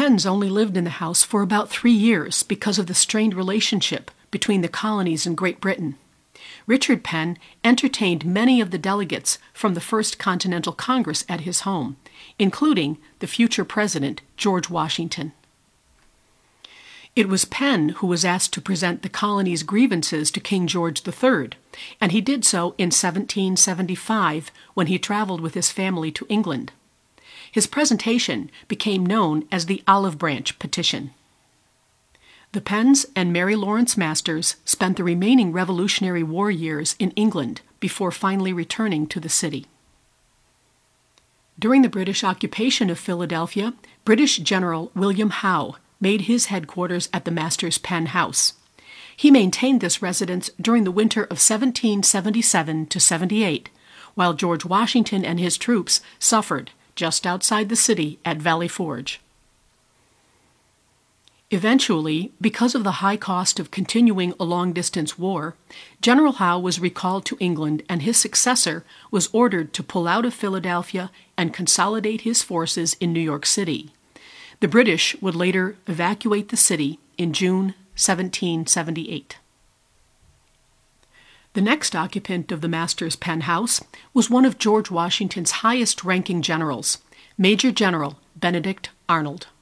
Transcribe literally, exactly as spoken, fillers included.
Penns only lived in the house for about three years because of the strained relationship between the colonies and Great Britain. Richard Penn entertained many of the delegates from the First Continental Congress at his home, including the future president, George Washington. It was Penn who was asked to present the colony's grievances to King George the Third, and he did so in seventeen seventy-five when he traveled with his family to England. His presentation became known as the Olive Branch Petition. The Penns and Mary Lawrence Masters spent the remaining Revolutionary War years in England before finally returning to the city. During the British occupation of Philadelphia, British General William Howe made his headquarters at the Masters Penn House. He maintained this residence during the winter of seventeen seventy-seven to seventy-eight, while George Washington and his troops suffered just outside the city at Valley Forge. Eventually, because of the high cost of continuing a long-distance war, General Howe was recalled to England and his successor was ordered to pull out of Philadelphia and consolidate his forces in New York City. The British would later evacuate the city in June seventeen seventy-eight. The next occupant of the Masters Penn House was one of George Washington's highest-ranking generals, Major General Benedict Arnold.